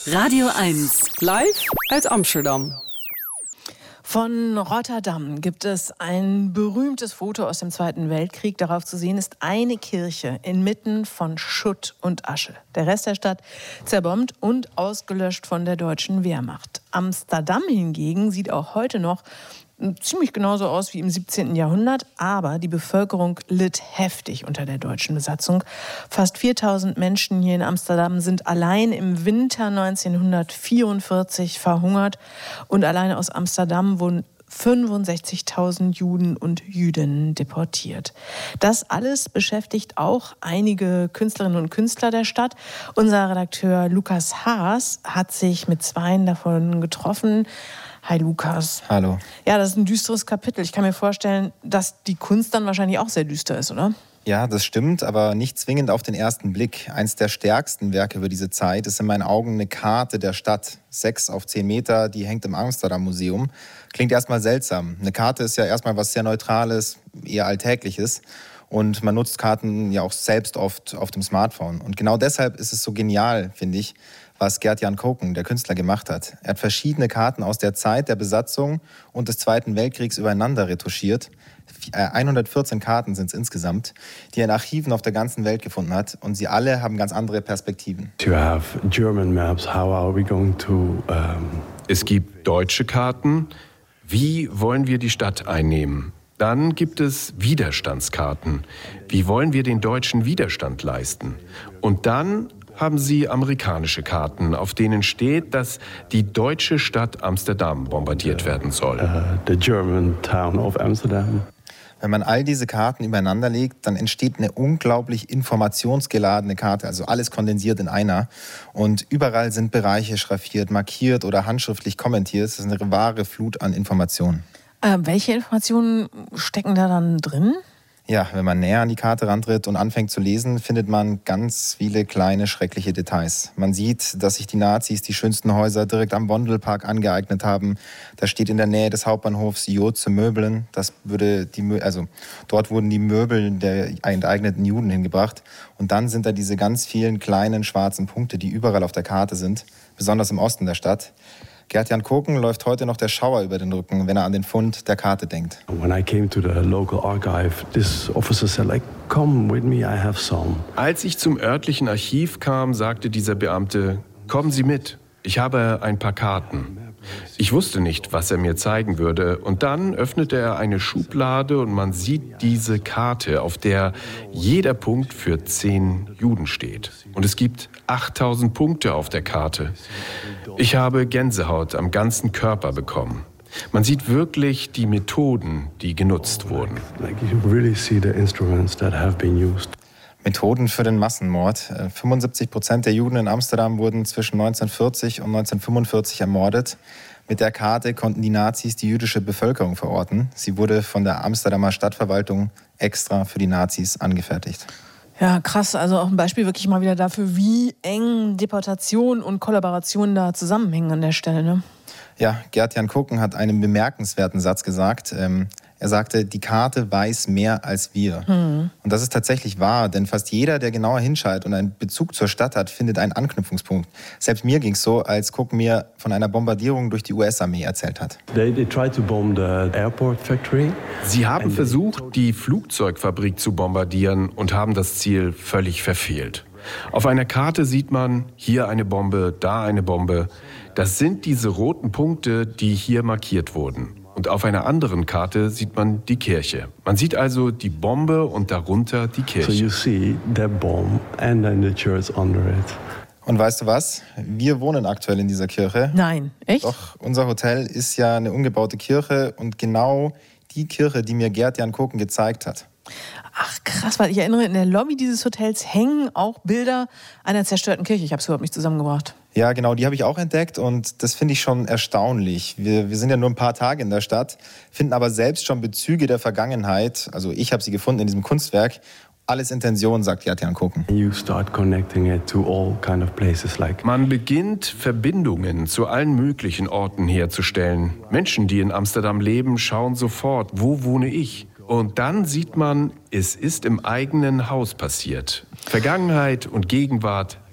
Radio 1. Live aus Amsterdam. Von Rotterdam gibt es ein berühmtes Foto aus dem Zweiten Weltkrieg. Darauf zu sehen ist eine Kirche inmitten von Schutt und Asche. Der Rest der Stadt zerbombt und ausgelöscht von der deutschen Wehrmacht. Amsterdam hingegen sieht auch heute noch ziemlich genauso aus wie im 17. Jahrhundert, aber die Bevölkerung litt heftig unter der deutschen Besatzung. Fast 4000 Menschen hier in Amsterdam sind allein im Winter 1944 verhungert und alleine aus Amsterdam wurden 65.000 Juden und Jüdinnen deportiert. Das alles beschäftigt auch einige Künstlerinnen und Künstler der Stadt. Unser Redakteur Lukas Haas hat sich mit zweien davon getroffen. Hi Lukas. Hallo. Ja, das ist ein düsteres Kapitel. Ich kann mir vorstellen, dass die Kunst dann wahrscheinlich auch sehr düster ist, oder? Ja, das stimmt, aber nicht zwingend auf den ersten Blick. Eins der stärksten Werke über diese Zeit ist in meinen Augen eine Karte der Stadt. 6 auf 10 Meter, die hängt im Amsterdam-Museum. Klingt erstmal seltsam. Eine Karte ist ja erstmal was sehr Neutrales, eher Alltägliches. Und man nutzt Karten ja auch selbst oft auf dem Smartphone. Und genau deshalb ist es so genial, finde ich, was Gert-Jan Koken, der Künstler, gemacht hat. Er hat verschiedene Karten aus der Zeit der Besatzung und des Zweiten Weltkriegs übereinander retuschiert. 114 Karten sind es insgesamt, die er in Archiven auf der ganzen Welt gefunden hat. Und sie alle haben ganz andere Perspektiven. Es gibt deutsche Karten. Wie wollen wir die Stadt einnehmen? Dann gibt es Widerstandskarten. Wie wollen wir den deutschen Widerstand leisten? Und dann haben sie amerikanische Karten, auf denen steht, dass die deutsche Stadt Amsterdam bombardiert werden soll. The German town of Amsterdam. Wenn man all diese Karten übereinander legt, dann entsteht eine unglaublich informationsgeladene Karte, also alles kondensiert in einer. Und überall sind Bereiche schraffiert, markiert oder handschriftlich kommentiert. Das ist eine wahre Flut an Informationen. Welche Informationen stecken da dann drin? Ja, wenn man näher an die Karte rantritt und anfängt zu lesen, findet man ganz viele kleine, schreckliche Details. Man sieht, dass sich die Nazis die schönsten Häuser direkt am Vondelpark angeeignet haben. Da steht in der Nähe des Hauptbahnhofs Jood zu Möbeln. Dort wurden die Möbel der enteigneten Juden hingebracht. Und dann sind da diese ganz vielen kleinen schwarzen Punkte, die überall auf der Karte sind, besonders im Osten der Stadt. Gert-Jan Koken läuft heute noch der Schauer über den Rücken, wenn er an den Fund der Karte denkt. When I came to the local archive, this officer said, come with me, I have some. Als ich zum örtlichen Archiv kam, sagte dieser Beamte, kommen Sie mit, ich habe ein paar Karten. Ich wusste nicht, was er mir zeigen würde. Und dann öffnete er eine Schublade und man sieht diese Karte, auf der jeder Punkt für 10 Juden steht. Und es gibt 8000 Punkte auf der Karte. Ich habe Gänsehaut am ganzen Körper bekommen. Man sieht wirklich die Methoden, die genutzt wurden. You really see the instruments that have been used. Methoden für den Massenmord. 75% der Juden in Amsterdam wurden zwischen 1940 und 1945 ermordet. Mit der Karte konnten die Nazis die jüdische Bevölkerung verorten. Sie wurde von der Amsterdamer Stadtverwaltung extra für die Nazis angefertigt. Ja, krass. Also auch ein Beispiel wirklich mal wieder dafür, wie eng Deportation und Kollaboration da zusammenhängen an der Stelle, ne? Ja, Gert-Jan Koken hat einen bemerkenswerten Satz gesagt. Er sagte, die Karte weiß mehr als wir. Und das ist tatsächlich wahr, denn fast jeder, der genauer hinschaut und einen Bezug zur Stadt hat, findet einen Anknüpfungspunkt. Selbst mir ging es so, als Koken mir von einer Bombardierung durch die US-Armee erzählt hat. They tried to bomb the airport factory. Sie haben versucht, die Flugzeugfabrik zu bombardieren und haben das Ziel völlig verfehlt. Auf einer Karte sieht man, hier eine Bombe, da eine Bombe. Das sind diese roten Punkte, die hier markiert wurden. Und auf einer anderen Karte sieht man die Kirche. Man sieht also die Bombe und darunter die Kirche. So you see the bomb and then the church under it. Und weißt du was? Wir wohnen aktuell in dieser Kirche. Nein, echt? Doch, unser Hotel ist ja eine umgebaute Kirche und genau die Kirche, die mir Gert-Jan Koken gezeigt hat. Ach krass, weil ich erinnere, in der Lobby dieses Hotels hängen auch Bilder einer zerstörten Kirche. Ich habe es überhaupt nicht zusammengebracht. Ja, genau, die habe ich auch entdeckt und das finde ich schon erstaunlich. Wir sind ja nur ein paar Tage in der Stadt, finden aber selbst schon Bezüge der Vergangenheit. Also ich habe sie gefunden in diesem Kunstwerk. Alles Intention, sagt Gert-Jan Koken. You start connecting it to all kind of places Man beginnt, Verbindungen zu allen möglichen Orten herzustellen. Menschen, die in Amsterdam leben, schauen sofort, wo wohne ich? Und dann sieht man, es ist im eigenen Haus passiert. Vergangenheit und Gegenwart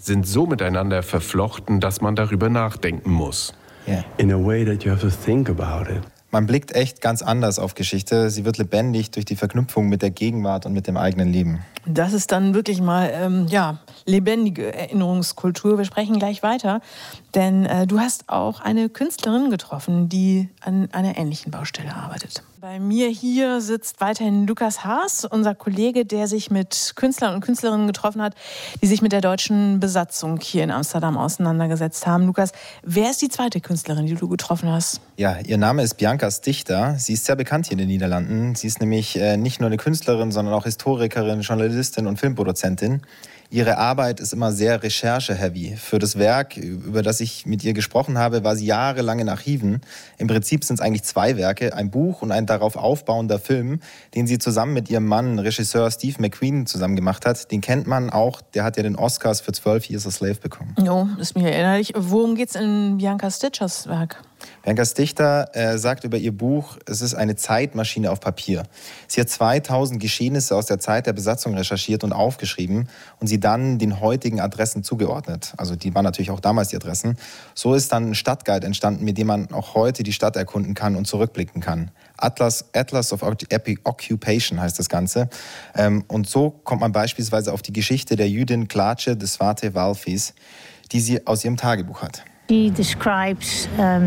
sind so miteinander verflochten, dass man darüber nachdenken muss. Yeah. In a way that you have to think about it. Man blickt echt ganz anders auf Geschichte. Sie wird lebendig durch die Verknüpfung mit der Gegenwart und mit dem eigenen Leben. Das ist dann wirklich mal lebendige Erinnerungskultur. Wir sprechen gleich weiter, denn du hast auch eine Künstlerin getroffen, die an einer ähnlichen Baustelle arbeitet. Bei mir hier sitzt weiterhin Lukas Haas, unser Kollege, der sich mit Künstlern und Künstlerinnen getroffen hat, die sich mit der deutschen Besatzung hier in Amsterdam auseinandergesetzt haben. Lukas, wer ist die zweite Künstlerin, die du getroffen hast? Ja, ihr Name ist Bianca Stichter. Sie ist sehr bekannt hier in den Niederlanden. Sie ist nämlich nicht nur eine Künstlerin, sondern auch Historikerin, Journalistin und Filmproduzentin. Ihre Arbeit ist immer sehr recherche-heavy. Für das Werk, über das ich mit ihr gesprochen habe, war sie jahrelang in Archiven. Im Prinzip sind es eigentlich 2 Werke, ein Buch und ein darauf aufbauender Film, den sie zusammen mit ihrem Mann, Regisseur Steve McQueen, zusammen gemacht hat. Den kennt man auch, der hat ja den Oscars für 12 Years a Slave bekommen. Jo, ist mir erinnerlich. Worum geht's in Bianca Stichters Werk? Bianca Stichter sagt über ihr Buch, es ist eine Zeitmaschine auf Papier. Sie hat 2000 Geschehnisse aus der Zeit der Besatzung recherchiert und aufgeschrieben und sie dann den heutigen Adressen zugeordnet. Also die waren natürlich auch damals die Adressen. So ist dann ein Stadtguide entstanden, mit dem man auch heute die Stadt erkunden kann und zurückblicken kann. Atlas of Occupation heißt das Ganze. Und so kommt man beispielsweise auf die Geschichte der Jüdin Klace de Swarte Walvis, die sie aus ihrem Tagebuch hat. She describes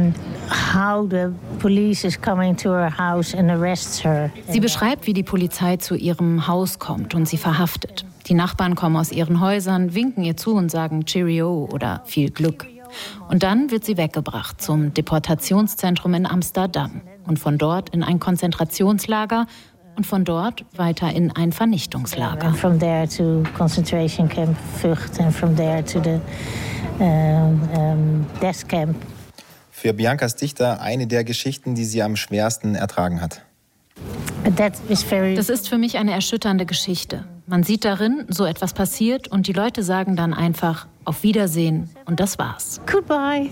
how the police is coming to her house and arrests her. Sie beschreibt, wie die Polizei zu ihrem Haus kommt und sie verhaftet. Die Nachbarn kommen aus ihren Häusern, winken ihr zu und sagen Cheerio oder viel Glück. Und dann wird sie weggebracht zum Deportationszentrum in Amsterdam und von dort in ein Konzentrationslager und von dort weiter in ein Vernichtungslager. And from there to concentration camp Vught and from there to the death camp. Für Bianca Stichter eine der Geschichten, die sie am schwersten ertragen hat. Das ist für mich eine erschütternde Geschichte. Man sieht darin, so etwas passiert und die Leute sagen dann einfach auf Wiedersehen und das war's. Goodbye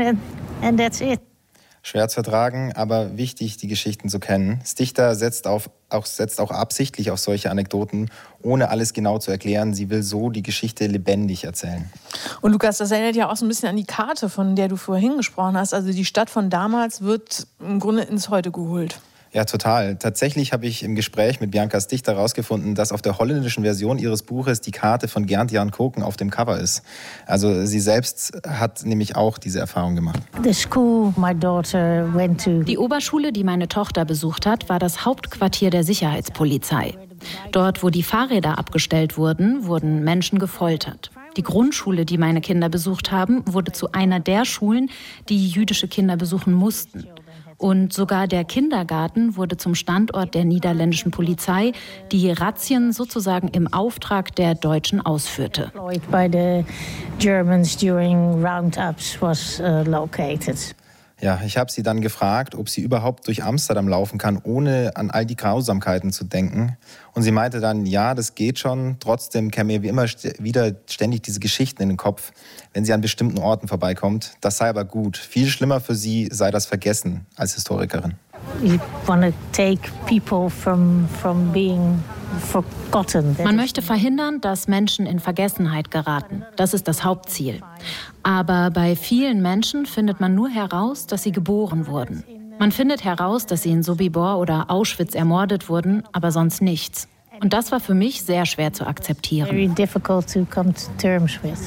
and that's it. Schwer zu ertragen, aber wichtig, die Geschichten zu kennen. Stichter setzt auch absichtlich auf solche Anekdoten, ohne alles genau zu erklären. Sie will so die Geschichte lebendig erzählen. Und Lukas, das erinnert ja auch so ein bisschen an die Karte, von der du vorhin gesprochen hast. Also die Stadt von damals wird im Grunde ins Heute geholt. Ja, total. Tatsächlich habe ich im Gespräch mit Bianca Stichter herausgefunden, dass auf der holländischen Version ihres Buches die Karte von Gert-Jan Koken auf dem Cover ist. Also sie selbst hat nämlich auch diese Erfahrung gemacht. The school my daughter went to. Die Oberschule, die meine Tochter besucht hat, war das Hauptquartier der Sicherheitspolizei. Dort, wo die Fahrräder abgestellt wurden, wurden Menschen gefoltert. Die Grundschule, die meine Kinder besucht haben, wurde zu einer der Schulen, die jüdische Kinder besuchen mussten. Und sogar der Kindergarten wurde zum Standort der niederländischen Polizei, die Razzien sozusagen im Auftrag der Deutschen ausführte. By the Germans during roundups was located. Ja, ich habe sie dann gefragt, ob sie überhaupt durch Amsterdam laufen kann, ohne an all die Grausamkeiten zu denken. Und sie meinte dann, ja, das geht schon. Trotzdem kämen mir wie immer wieder ständig diese Geschichten in den Kopf, wenn sie an bestimmten Orten vorbeikommt. Das sei aber gut. Viel schlimmer für sie sei das Vergessen als Historikerin. You want to take people from being forgotten. Man möchte verhindern, dass Menschen in Vergessenheit geraten. Das ist das Hauptziel. Aber bei vielen Menschen findet man nur heraus, dass sie geboren wurden. Man findet heraus, dass sie in Sobibor oder Auschwitz ermordet wurden, aber sonst nichts. Und das war für mich sehr schwer zu akzeptieren. Very difficult to come to terms with.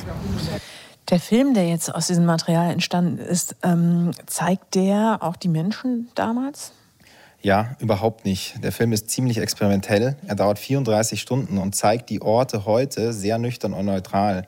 Der Film, der jetzt aus diesem Material entstanden ist, zeigt der auch die Menschen damals? Ja, überhaupt nicht. Der Film ist ziemlich experimentell. Er dauert 34 Stunden und zeigt die Orte heute sehr nüchtern und neutral.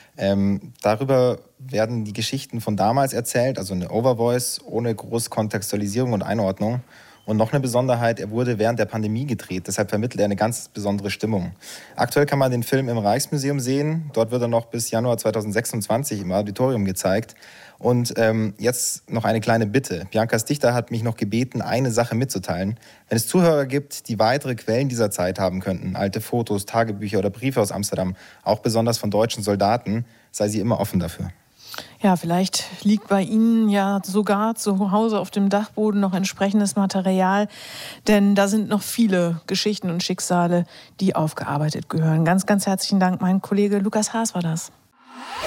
Darüber werden die Geschichten von damals erzählt, also eine Overvoice ohne große Kontextualisierung und Einordnung. Und noch eine Besonderheit, er wurde während der Pandemie gedreht, deshalb vermittelt er eine ganz besondere Stimmung. Aktuell kann man den Film im Rijksmuseum sehen, dort wird er noch bis Januar 2026 im Auditorium gezeigt. Und jetzt noch eine kleine Bitte. Bianca Stichter hat mich noch gebeten, eine Sache mitzuteilen. Wenn es Zuhörer gibt, die weitere Quellen dieser Zeit haben könnten, alte Fotos, Tagebücher oder Briefe aus Amsterdam, auch besonders von deutschen Soldaten, sei sie immer offen dafür. Ja, vielleicht liegt bei Ihnen ja sogar zu Hause auf dem Dachboden noch entsprechendes Material, denn da sind noch viele Geschichten und Schicksale, die aufgearbeitet gehören. Ganz, ganz herzlichen Dank, mein Kollege Lukas Haas war das.